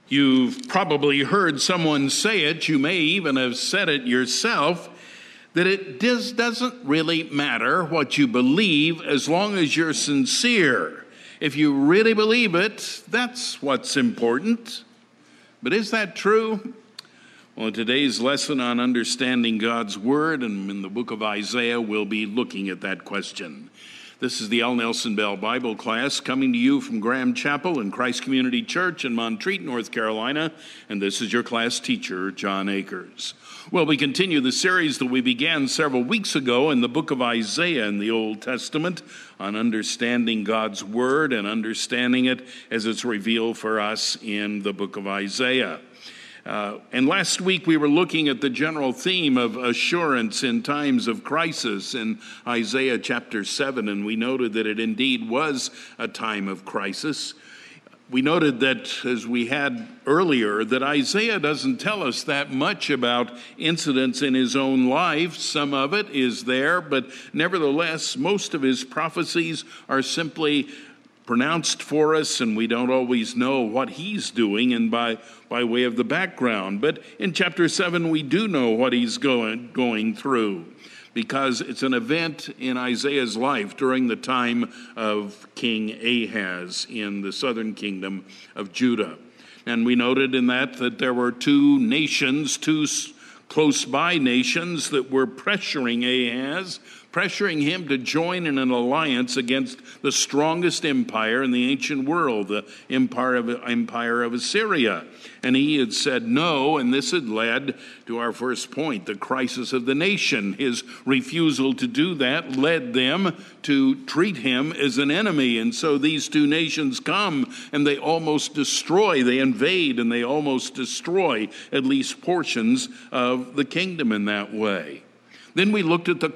You've probably heard someone say it, you may even have said it yourself, that it doesn't really matter what you believe as long as you're sincere. If you really believe it, that's what's important. But is that true? Well, in today's lesson on understanding God's Word and in the book of Isaiah, we'll be looking at that question. This is the L. Nelson Bell Bible class coming to you from Graham Chapel and Christ Community Church in Montreat, North Carolina, and this is your class teacher, John Akers. Well, we continue the series that we began several weeks ago in the book of Isaiah in the Old Testament on understanding God's Word and understanding it as it's revealed for us in the book of Isaiah. And last week we were looking at the general theme of assurance in times of crisis in Isaiah chapter 7, and we noted that it indeed was a time of crisis. We noted that, as we had earlier, that Isaiah doesn't tell us that much about incidents in his own life. Some of it is there, but nevertheless, most of his prophecies are simply pronounced for us, and we don't always know what he's doing and by way of the background. But in chapter 7, we do know what he's going through, because it's an event in Isaiah's life during the time of King Ahaz in the southern kingdom of Judah. And we noted in that there were two nations, two close-by nations that were pressuring Ahaz, pressuring him to join in an alliance against the strongest empire in the ancient world, the empire of Assyria. And he had said no, and this had led to our first point, the crisis of the nation. His refusal to do that led them to treat him as an enemy. And so these two nations come and they almost destroy, they invade, and they almost destroy at least portions of the kingdom in that way. Then we looked at the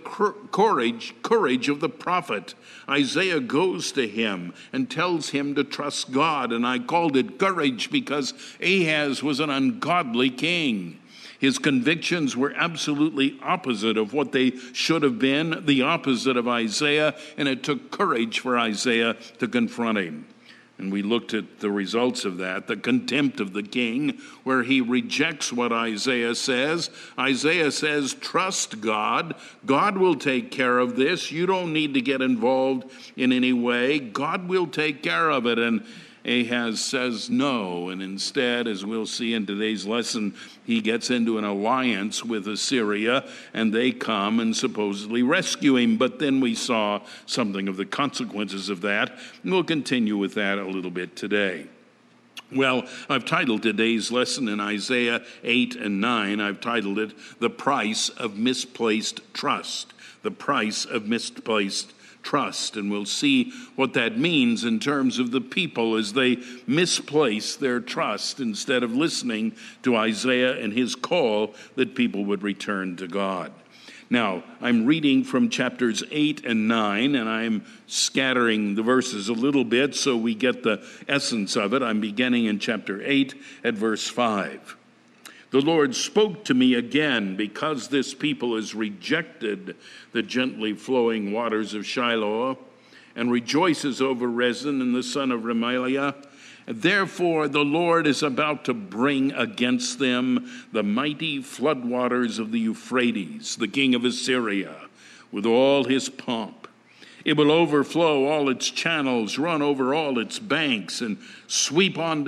courage of the prophet. Isaiah goes to him and tells him to trust God, and I called it courage because Ahaz was an ungodly king. His convictions were absolutely opposite of what they should have been, the opposite of Isaiah, and it took courage for Isaiah to confront him. And we looked at the results of that, the contempt of the king, where he rejects what Isaiah says. Isaiah says, trust God. God will take care of this. You don't need to get involved in any way. God will take care of it. And Ahaz says no, and instead, as we'll see in today's lesson, he gets into an alliance with Assyria, and they come and supposedly rescue him. But then we saw something of the consequences of that, and we'll continue with that a little bit today. Well, I've titled today's lesson in Isaiah 8 and 9, I've titled it, The Price of Misplaced Trust. The Price of Misplaced Trust, and we'll see what that means in terms of the people as they misplace their trust instead of listening to Isaiah and his call that people would return to God. Now, I'm reading from chapters 8 and 9, and I'm scattering the verses a little bit so we get the essence of it. I'm beginning in chapter 8 at verse 5. The Lord spoke to me again, because this people has rejected the gently flowing waters of Shiloh and rejoices over Rezin and the son of Remaliah. Therefore, the Lord is about to bring against them the mighty floodwaters of the Euphrates, the king of Assyria, with all his pomp. It will overflow all its channels, run over all its banks, and sweep on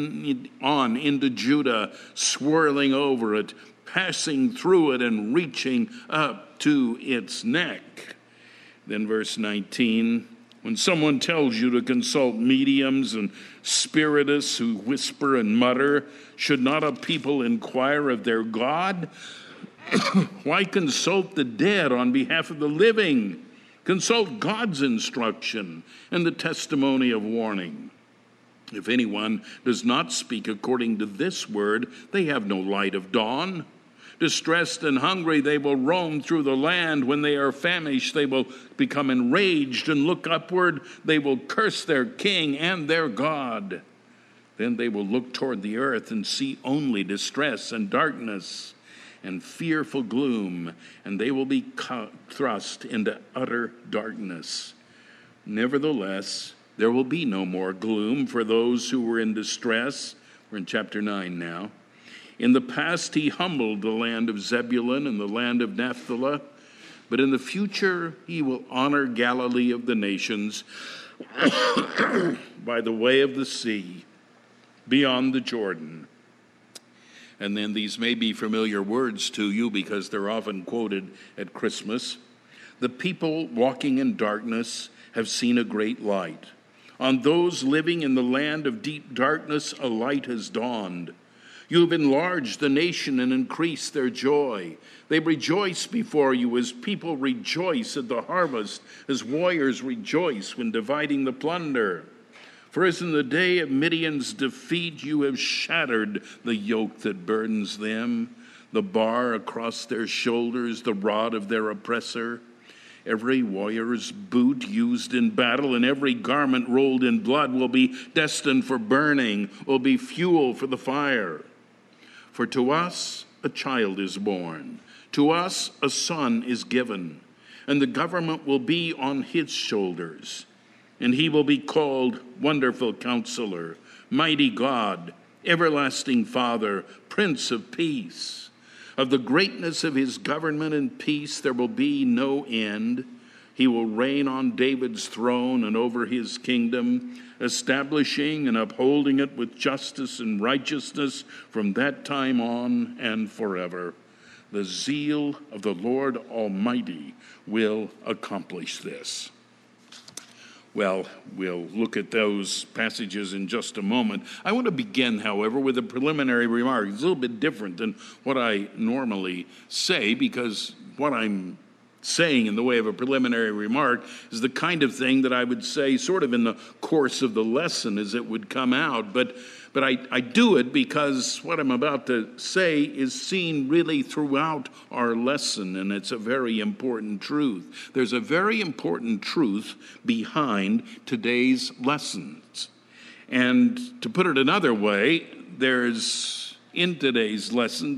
into Judah, swirling over it, passing through it, and reaching up to its neck. Then verse 19, when someone tells you to consult mediums and spiritists who whisper and mutter, should not a people inquire of their God? Why consult the dead on behalf of the living? Consult God's instruction and the testimony of warning. If anyone does not speak according to this word, they have no light of dawn. Distressed and hungry, they will roam through the land. When they are famished, they will become enraged and look upward. They will curse their king and their God. Then they will look toward the earth and see only distress and darkness and fearful gloom, and they will be thrust into utter darkness. Nevertheless, there will be no more gloom for those who were in distress, We're in chapter 9 now. In the past, he humbled the land of Zebulun and the land of Naphtali, but in the future, he will honor Galilee of the nations by the way of the sea, beyond the Jordan. And then these may be familiar words to you because they're often quoted at Christmas. The people walking in darkness have seen a great light. On those living in the land of deep darkness, a light has dawned. You have enlarged the nation and increased their joy. They rejoice before you as people rejoice at the harvest, as warriors rejoice when dividing the plunder. For as in the day of Midian's defeat, you have shattered the yoke that burdens them, the bar across their shoulders, the rod of their oppressor. Every warrior's boot used in battle and every garment rolled in blood will be destined for burning, will be fuel for the fire. For to us a child is born, to us a son is given, and the government will be on his shoulders. And he will be called Wonderful Counselor, Mighty God, Everlasting Father, Prince of Peace. Of the greatness of his government and peace there will be no end. He will reign on David's throne and over his kingdom, establishing and upholding it with justice and righteousness from that time on and forever. The zeal of the Lord Almighty will accomplish this. Well, we'll look at those passages in just a moment. I want to begin, however, with a preliminary remark. It's a little bit different than what I normally say, because what I'm saying in the way of a preliminary remark is the kind of thing that I would say sort of in the course of the lesson as it would come out. But I do it because what I'm about to say is seen really throughout our lesson, and it's a very important truth. There's a very important truth behind today's lessons. And to put it another way, in today's lesson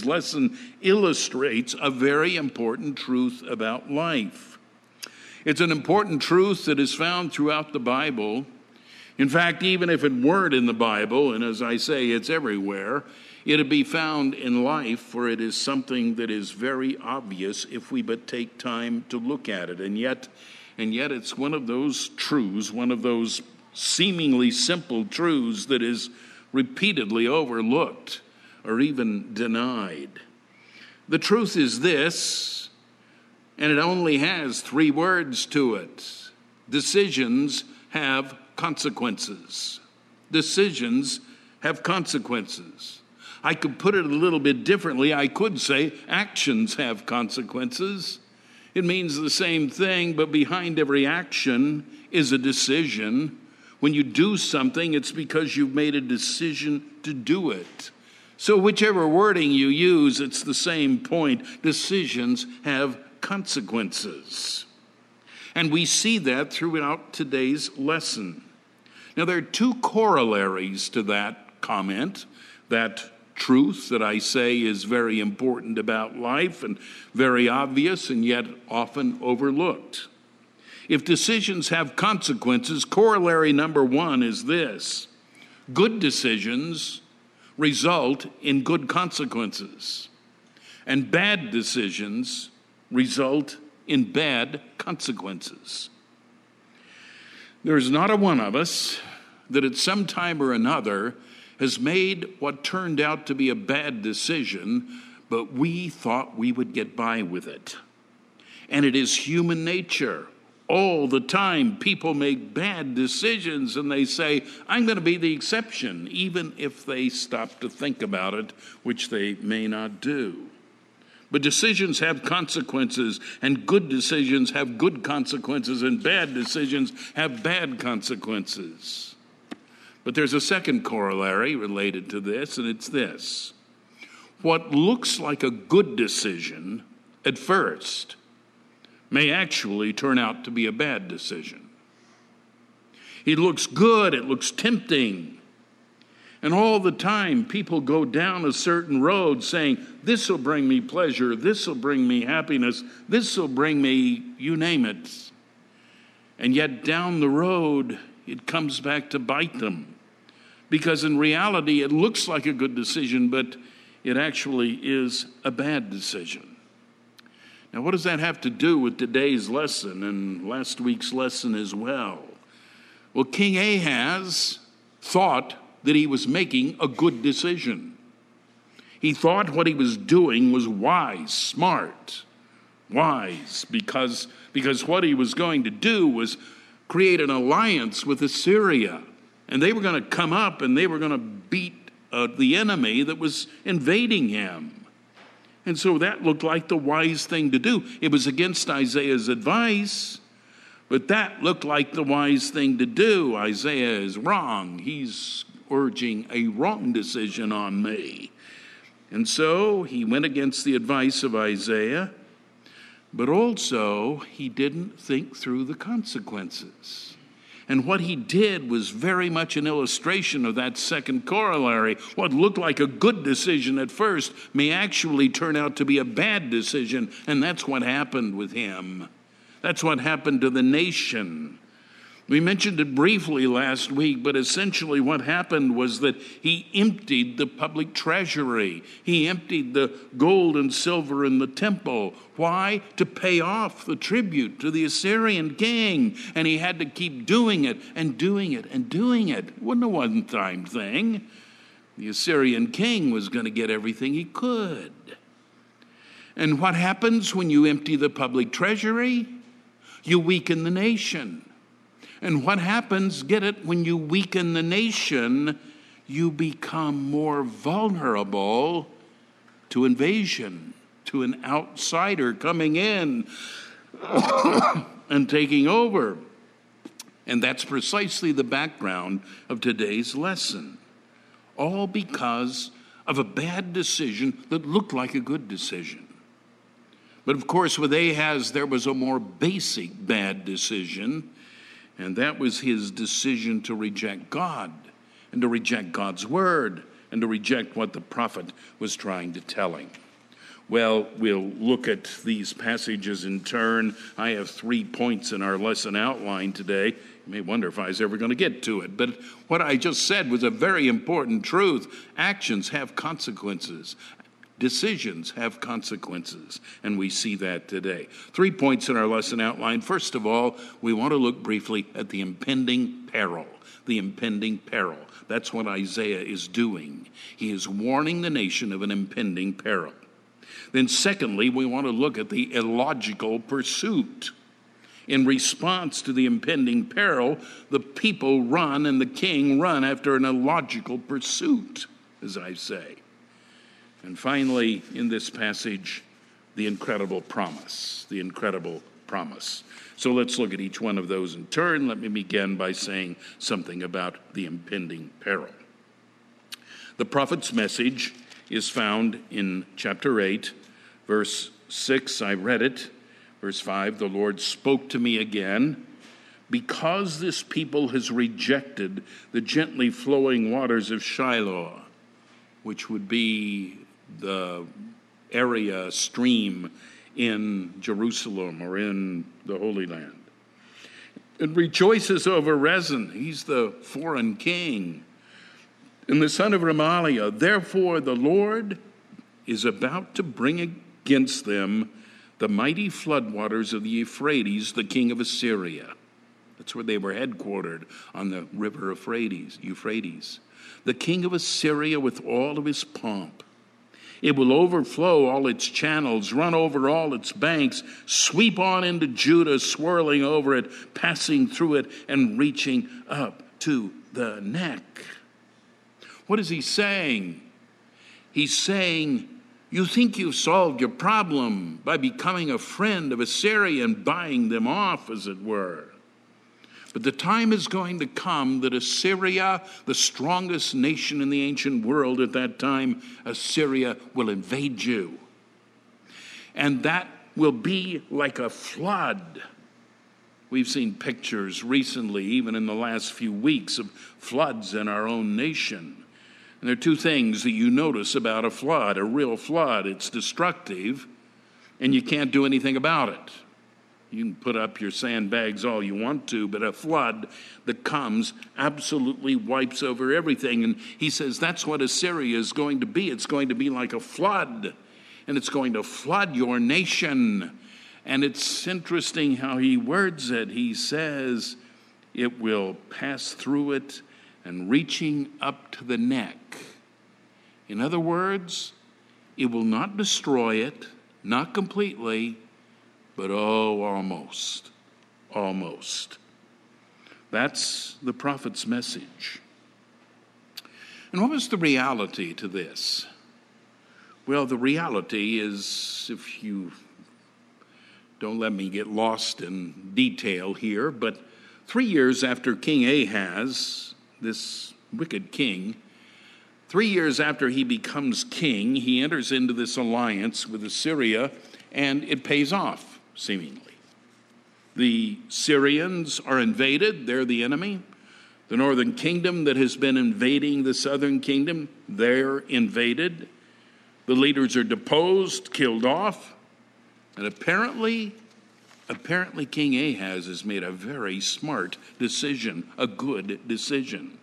illustrates a very important truth about life. It's an important truth that is found throughout the Bible. In fact, even if it weren't in the Bible, and as I say, it's everywhere, it'd be found in life, for it is something that is very obvious if we but take time to look at it. And yet it's one of those truths, one of those seemingly simple truths that is repeatedly overlooked or even denied. The truth is this, and it only has 3 words to it. Decisions have consequences. Decisions have consequences. I could put it a little bit differently. I could say actions have consequences. It means the same thing, but behind every action is a decision. When you do something, it's because you've made a decision to do it. So whichever wording you use, it's the same point. Decisions have consequences. And we see that throughout today's lesson. Now, there are 2 corollaries to that comment, that truth that I say is very important about life and very obvious and yet often overlooked. If decisions have consequences, corollary number 1 is this: good decisions result in good consequences, and bad decisions result in bad consequences. There's not a one of us that at some time or another has made what turned out to be a bad decision, but we thought we would get by with it. And it is human nature. All the time, people make bad decisions and they say, I'm going to be the exception, even if they stop to think about it, which they may not do. But decisions have consequences, and good decisions have good consequences, and bad decisions have bad consequences. But there's a second corollary related to this, and it's this: what looks like a good decision at first may actually turn out to be a bad decision. It looks good, it looks tempting. And all the time, people go down a certain road saying, this will bring me pleasure, this will bring me happiness, this will bring me, you name it. And yet down the road, it comes back to bite them. because in reality it looks like a good decision, but it actually is a bad decision. Now, what does that have to do with today's lesson and last week's lesson as well? Well, King Ahaz thought that he was making a good decision. He thought what he was doing was wise, smart, wise, because what he was going to do was create an alliance with Assyria. And they were going to come up and they were going to beat the enemy that was invading him. And so that looked like the wise thing to do. It was against Isaiah's advice, but that looked like the wise thing to do. Isaiah is wrong. He's urging a wrong decision on me. And so he went against the advice of Isaiah, but also he didn't think through the consequences. And what he did was very much an illustration of that second corollary. What looked like a good decision at first may actually turn out to be a bad decision, and that's what happened with him. That's what happened to the nation. We mentioned it briefly last week, but essentially what happened was that he emptied the public treasury. He emptied the gold and silver in the temple. Why? To pay off the tribute to the Assyrian king. And he had to keep doing it and doing it and doing it. It wasn't a one-time thing. The Assyrian king was going to get everything he could. And what happens when you empty the public treasury? You weaken the nation. And what happens, get it, when you weaken the nation, you become more vulnerable to invasion, to an outsider coming in and taking over. And that's precisely the background of today's lesson. All because of a bad decision that looked like a good decision. But of course, with Ahaz, there was a more basic bad decision. And that was his decision to reject God and to reject God's word and to reject what the prophet was trying to tell him. Well, we'll look at these passages in turn. I have 3 points in our lesson outline today. You may wonder if I was ever going to get to it. But what I just said was a very important truth. Actions have consequences. Decisions have consequences, and we see that today. 3 points in our lesson outline. First of all, we want to look briefly at the impending peril. The impending peril. That's what Isaiah is doing. He is warning the nation of an impending peril. Then secondly, we want to look at the illogical pursuit. In response to the impending peril, the people run and the king run after an illogical pursuit, as I say. And finally, in this passage, the incredible promise, the incredible promise. So let's look at each one of those in turn. Let me begin by saying something about the impending peril. The prophet's message is found in chapter 8, verse 6. I read it. Verse 5, the Lord spoke to me again. Because this people has rejected the gently flowing waters of Shiloh, which would be the area, stream in Jerusalem or in the Holy Land. It rejoices over Rezin. He's the foreign king. And the son of Remaliah. Therefore the Lord is about to bring against them the mighty floodwaters of the Euphrates, the king of Assyria. That's where they were headquartered, on the river Euphrates. The king of Assyria with all of his pomp. It will overflow all its channels, run over all its banks, sweep on into Judah, swirling over it, passing through it, and reaching up to the neck. What is he saying? He's saying, you think you've solved your problem by becoming a friend of Assyria and buying them off, as it were. But the time is going to come that Assyria, the strongest nation in the ancient world at that time, Assyria will invade you. And that will be like a flood. We've seen pictures recently, even in the last few weeks, of floods in our own nation. And there are 2 things that you notice about a flood, a real flood. It's destructive, and you can't do anything about it. You can put up your sandbags all you want to, but a flood that comes absolutely wipes over everything. And he says that's what Assyria is going to be. It's going to be like a flood, and it's going to flood your nation. And it's interesting how he words it. He says it will pass through it and reaching up to the neck. In other words, it will not destroy it, not completely, but almost. Almost. That's the prophet's message. And what was the reality to this? Well, the reality is, if you don't let me get lost in detail here, but 3 years after King Ahaz, this wicked king, 3 years after he becomes king, he enters into this alliance with Assyria, and it pays off. Seemingly. The Syrians are invaded, they're the enemy. The northern kingdom that has been invading the southern kingdom, they're invaded. The leaders are deposed, killed off, and apparently King Ahaz has made a very smart decision, a good decision.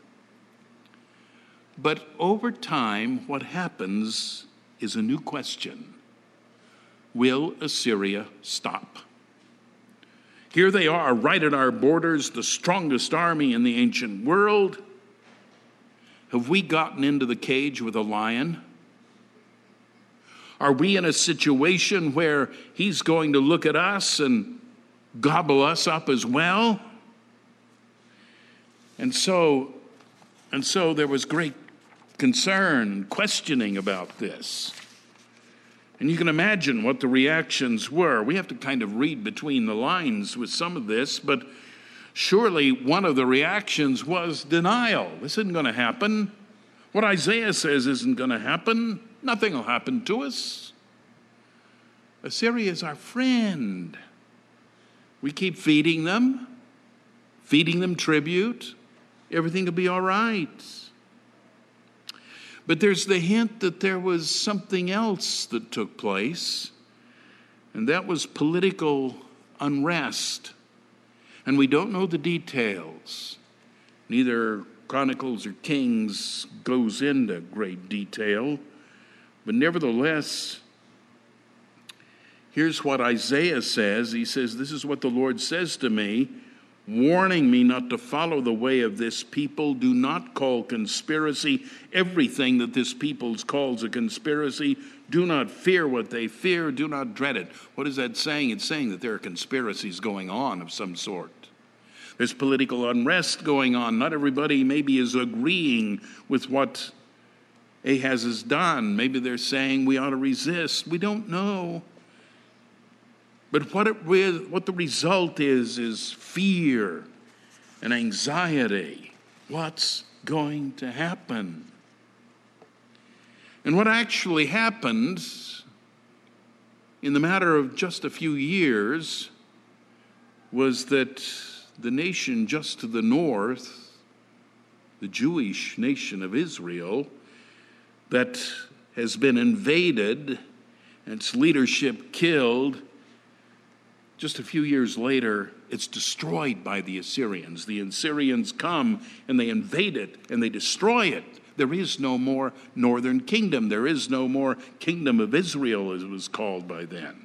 But over time, what happens is a new question. Will Assyria stop? Here they are, right at our borders, the strongest army in the ancient world. Have we gotten into the cage with a lion? Are we in a situation where he's going to look at us and gobble us up as well? And so there was great concern and questioning about this. And you can imagine what the reactions were. We have to kind of read between the lines with some of this, but surely one of the reactions was denial. This isn't going to happen. What Isaiah says isn't going to happen. Nothing will happen to us. Assyria is our friend. We keep feeding them tribute. Everything will be all right. But there's the hint that there was something else that took place, and that was political unrest. And we don't know the details. Neither Chronicles or Kings goes into great detail. But nevertheless, here's what Isaiah says. He says, "This is what the Lord says to me, warning me not to follow the way of this people. Do not call conspiracy everything that this people calls a conspiracy. Do not fear what they fear. Do not dread it." What is that saying? It's saying that there are conspiracies going on of some sort. There's political unrest going on. Not everybody maybe is agreeing with what Ahaz has done. Maybe they're saying we ought to resist. We don't know. But what the result is fear and anxiety. What's going to happen? And what actually happened in the matter of just a few years was that the nation just to the north, the Jewish nation of Israel, that has been invaded and its leadership killed, just a few years later, it's destroyed by the Assyrians. The Assyrians come and they invade it and they destroy it. There is no more northern kingdom. There is no more kingdom of Israel, as it was called by then.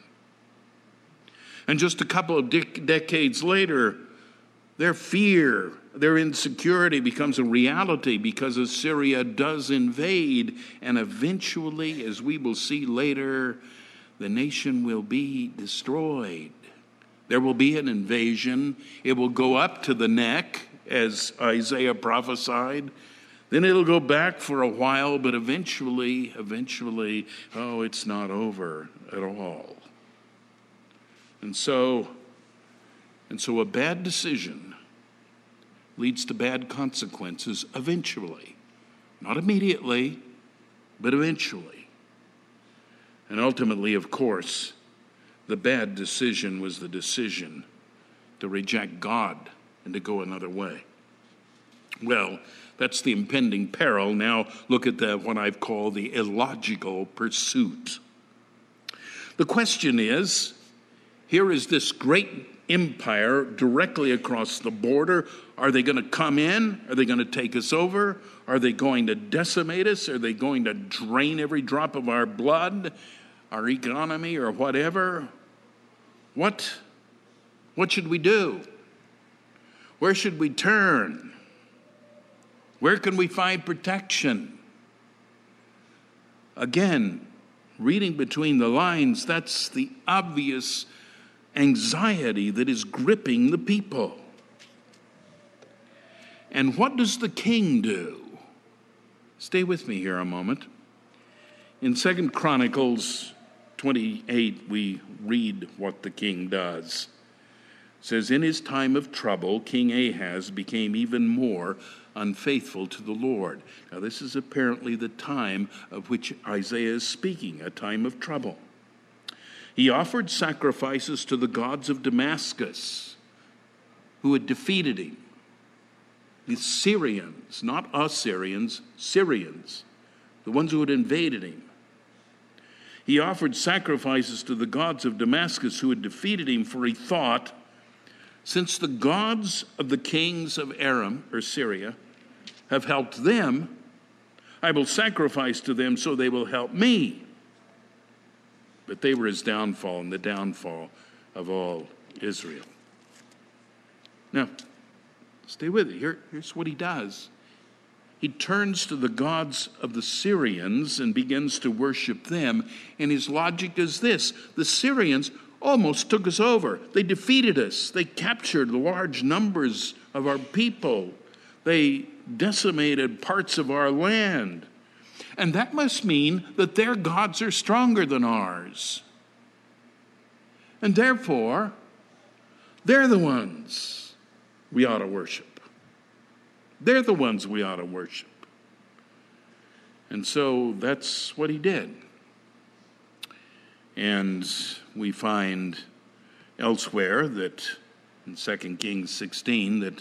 And just a couple of decades later, their fear, their insecurity becomes a reality because Assyria does invade. And eventually, as we will see later, the nation will be destroyed. There will be an invasion. It will go up to the neck, as Isaiah prophesied. Then it'll go back for a while, but eventually, it's not over at all. And so a bad decision leads to bad consequences eventually. Not immediately, but eventually. And ultimately, of course, the bad decision was the decision to reject God and to go another way. Well, that's the impending peril. Now look at what I've called the illogical pursuit. The question is, here is this great empire directly across the border. Are they going to come in? Are they going to take us over? Are they going to decimate us? Are they going to drain every drop of our blood, our economy, or whatever? What should we do? Where should we turn? Where can we find protection? Again, reading between the lines, that's the obvious anxiety that is gripping the people. And what does the king do? Stay with me here a moment. In 2 Chronicles 28, we read what the king does. It says, in his time of trouble, King Ahaz became even more unfaithful to the Lord. Now, this is apparently the time of which Isaiah is speaking, a time of trouble. He offered sacrifices to the gods of Damascus, who had defeated him. The Syrians, not Assyrians, Syrians, the ones who had invaded him. He offered sacrifices to the gods of Damascus who had defeated him, for he thought, since the gods of the kings of Aram, or Syria, have helped them, I will sacrifice to them so they will help me. But they were his downfall and the downfall of all Israel. Now, stay with it. Here's what he does. He turns to the gods of the Syrians and begins to worship them. And his logic is this: the Syrians almost took us over. They defeated us. They captured large numbers of our people. They decimated parts of our land. And that must mean that their gods are stronger than ours. And therefore, they're the ones we ought to worship. They're the ones we ought to worship. And so that's what he did. And we find elsewhere that in 2 Kings 16 that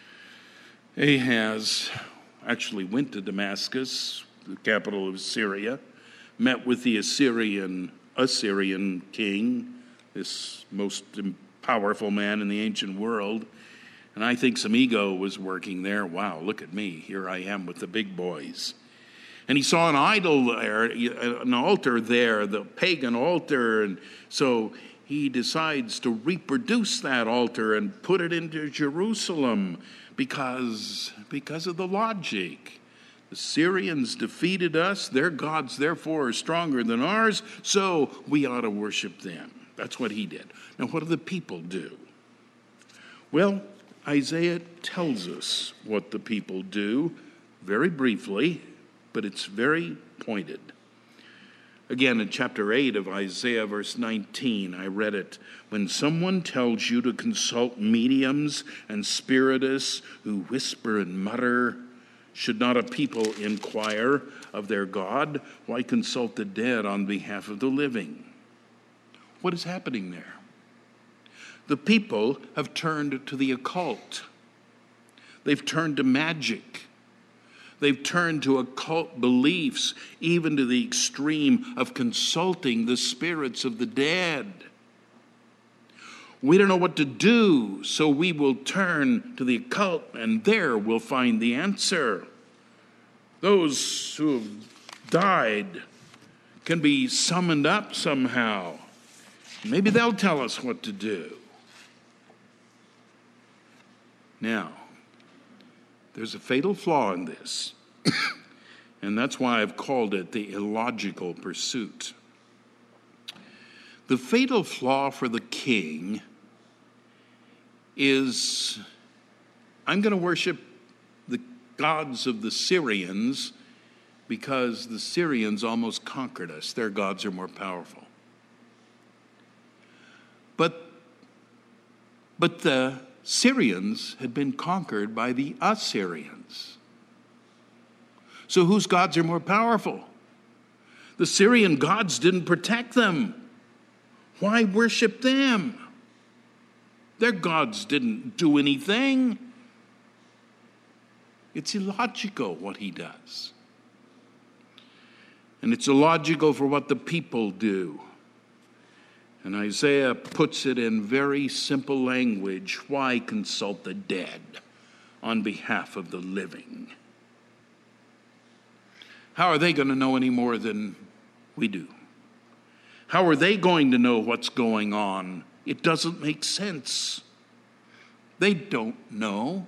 Ahaz actually went to Damascus, the capital of Syria, met with the Assyrian king, this most powerful man in the ancient world. And I think some ego was working there. Wow, look at me. Here I am with the big boys. And he saw an idol there, an altar there, the pagan altar. And so he decides to reproduce that altar and put it into Jerusalem because of the logic. The Syrians defeated us. Their gods, therefore, are stronger than ours, so we ought to worship them. That's what he did. Now, what do the people do? Well, Isaiah tells us what the people do very briefly, but it's very pointed. Again, in chapter 8 of Isaiah, verse 19, I read it. When someone tells you to consult mediums and spiritists who whisper and mutter, should not a people inquire of their God? Why consult the dead on behalf of the living? What is happening there? The people have turned to the occult. They've turned to magic. They've turned to occult beliefs, even to the extreme of consulting the spirits of the dead. We don't know what to do, so we will turn to the occult, and there we'll find the answer. Those who have died can be summoned up somehow. Maybe they'll tell us what to do. Now, there's a fatal flaw in this, and that's why I've called it the illogical pursuit. The fatal flaw for the king is, I'm going to worship the gods of the Syrians because the Syrians almost conquered us. Their gods are more powerful. But the Syrians had been conquered by the Assyrians. So whose gods are more powerful? The Syrian gods didn't protect them. Why worship them? Their gods didn't do anything. It's illogical what he does. And it's illogical for what the people do. And Isaiah puts it in very simple language. Why consult the dead on behalf of the living? How are they going to know any more than we do? How are they going to know what's going on? It doesn't make sense. They don't know.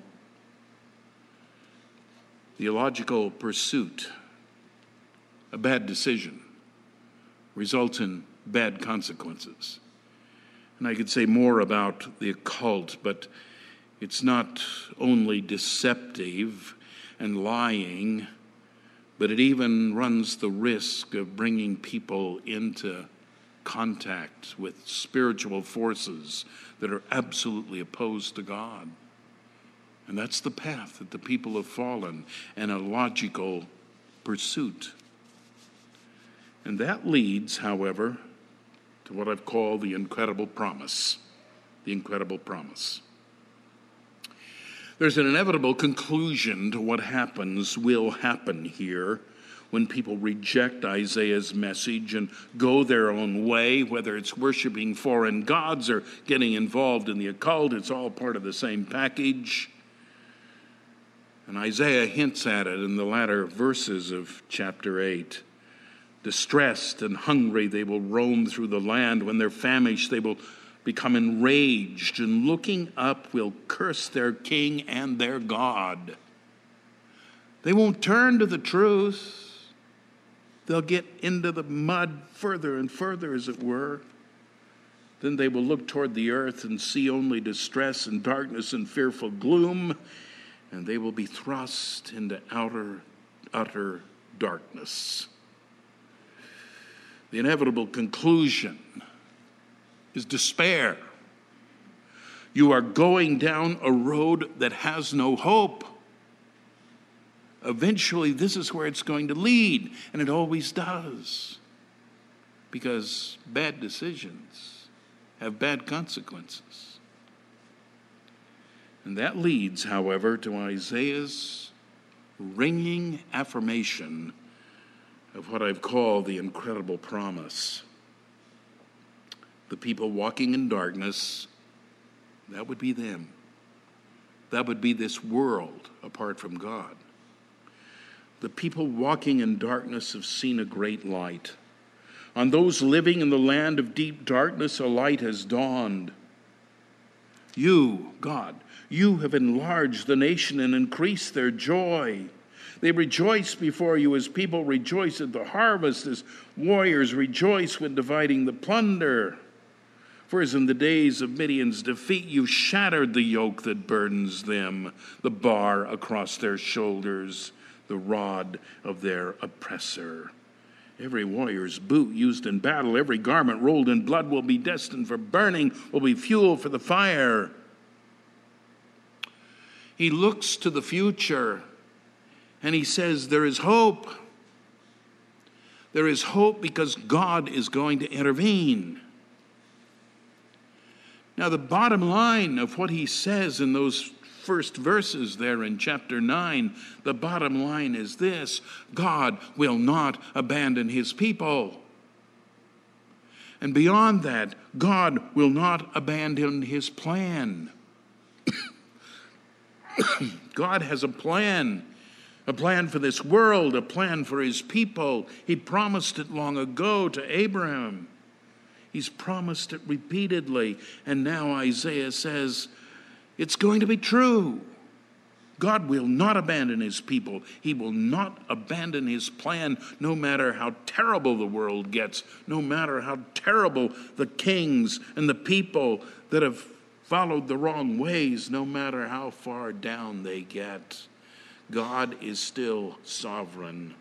The illogical pursuit, a bad decision, results in bad consequences. And I could say more about the occult, but it's not only deceptive and lying, but it even runs the risk of bringing people into contact with spiritual forces that are absolutely opposed to God. And that's the path that the people have fallen, an illogical pursuit. And that leads, however, to what I've called the incredible promise. The incredible promise. There's an inevitable conclusion to what will happen here when people reject Isaiah's message and go their own way, whether it's worshiping foreign gods or getting involved in the occult. It's all part of the same package. And Isaiah hints at it in the latter verses of chapter 8. Distressed and hungry, they will roam through the land. When they're famished, they will become enraged, and looking up will curse their king and their God. They won't turn to the truth. They'll get into the mud further and further, as it were. Then they will look toward the earth and see only distress and darkness and fearful gloom, and they will be thrust into utter darkness. The inevitable conclusion is despair. You are going down a road that has no hope. Eventually, this is where it's going to lead, and it always does, because bad decisions have bad consequences. And that leads, however, to Isaiah's ringing affirmation of what I've called the incredible promise. The people walking in darkness, that would be them. That would be this world apart from God. The people walking in darkness have seen a great light. On those living in the land of deep darkness, a light has dawned. You, God, you have enlarged the nation and increased their joy. They rejoice before you as people rejoice at the harvest, as warriors rejoice when dividing the plunder. For as in the days of Midian's defeat, you shattered the yoke that burdens them, the bar across their shoulders, the rod of their oppressor. Every warrior's boot used in battle, every garment rolled in blood will be destined for burning, will be fuel for the fire. He looks to the future and he says there is hope. There is hope because God is going to intervene. Now, the bottom line of what he says in those first verses there in chapter 9, the bottom line is this: God will not abandon his people. And beyond that, God will not abandon his plan. God has a plan for this world, a plan for his people. He promised it long ago to Abraham. He's promised it repeatedly, and now Isaiah says it's going to be true. God will not abandon his people. He will not abandon his plan, no matter how terrible the world gets, no matter how terrible the kings and the people that have followed the wrong ways, no matter how far down they get. God is still sovereign.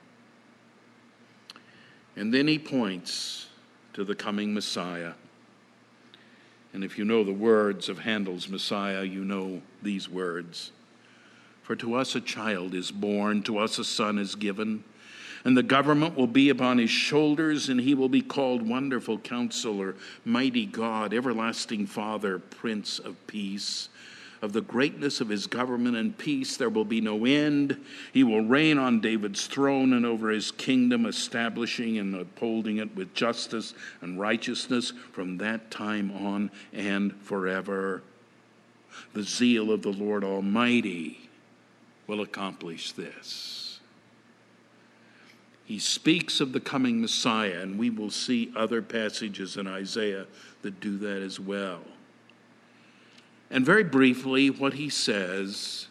And then he points to the coming Messiah. And if you know the words of Handel's Messiah, you know these words. For to us a child is born, to us a son is given, and the government will be upon his shoulders, and he will be called Wonderful Counselor, Mighty God, Everlasting Father, Prince of Peace. Of the greatness of his government and peace there will be no end. He will reign on David's throne and over his kingdom, establishing and upholding it with justice and righteousness from that time on and forever. The zeal of the Lord Almighty will accomplish this. He speaks of the coming Messiah, and we will see other passages in Isaiah that do that as well. And very briefly, what he says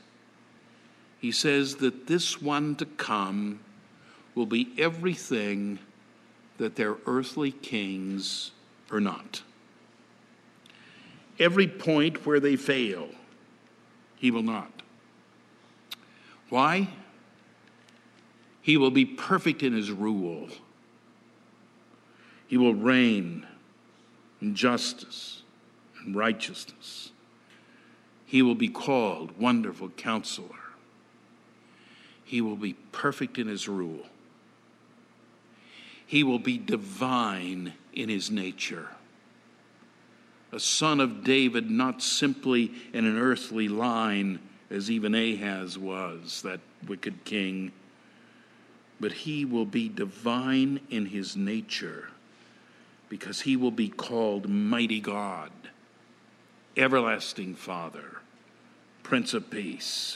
that this one to come will be everything that their earthly kings are not. Every point where they fail, he will not. Why? He will be perfect in his rule. He will reign in justice and righteousness. He will be called Wonderful Counselor. He will be perfect in his rule. He will be divine in his nature. A son of David, not simply in an earthly line, as even Ahaz was, that wicked king, but he will be divine in his nature, because he will be called Mighty God, Everlasting Father, Prince of Peace.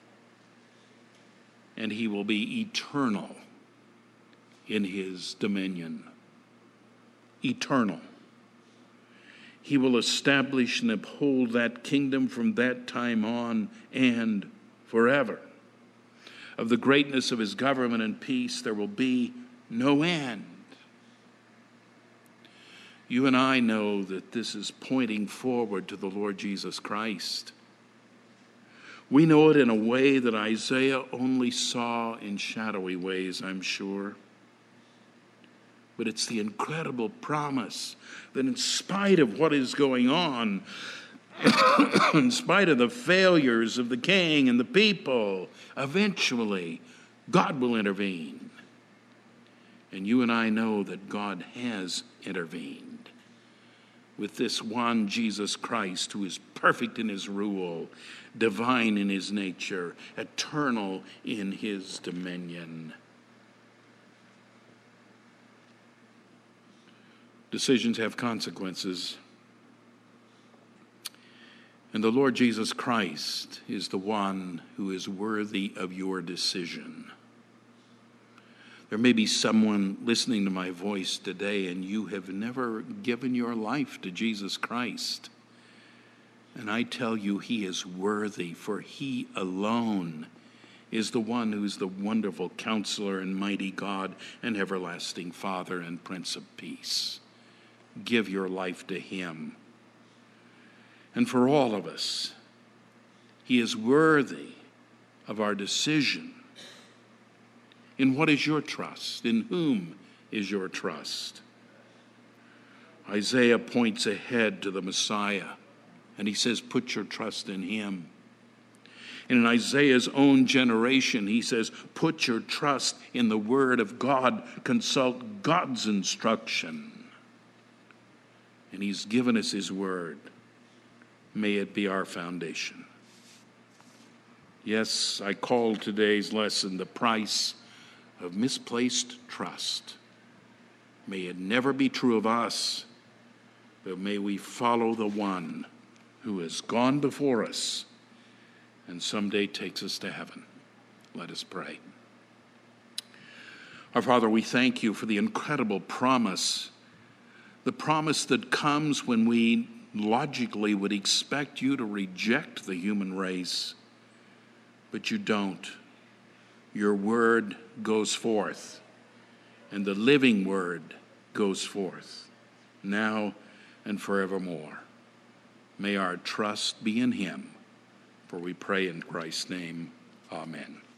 And he will be eternal in his dominion. Eternal. He will establish and uphold that kingdom from that time on and forever. Of the greatness of his government and peace there will be no end. You and I know that this is pointing forward to the Lord Jesus Christ. We know it in a way that Isaiah only saw in shadowy ways, I'm sure. But it's the incredible promise that in spite of what is going on, in spite of the failures of the king and the people, eventually God will intervene. And you and I know that God has intervened with this one Jesus Christ, who is perfect in his rule, divine in his nature, eternal in his dominion. Decisions have consequences. And the Lord Jesus Christ is the one who is worthy of your decision. There may be someone listening to my voice today and you have never given your life to Jesus Christ. And I tell you, he is worthy, for he alone is the one who is the Wonderful Counselor and Mighty God and Everlasting Father and Prince of Peace. Give your life to him. And for all of us, he is worthy of our decision. In what is your trust? In whom is your trust? Isaiah points ahead to the Messiah, and he says, put your trust in him. And in Isaiah's own generation, he says, put your trust in the Word of God. Consult God's instruction. And he's given us his Word. May it be our foundation. Yes, I call today's lesson the price of misplaced trust. May it never be true of us, but may we follow the one who has gone before us and someday takes us to heaven. Let us pray. Our Father, we thank you for the incredible promise, the promise that comes when we logically would expect you to reject the human race, but you don't. Your word goes forth, and the living word goes forth, now and forevermore. May our trust be in him, for we pray in Christ's name. Amen.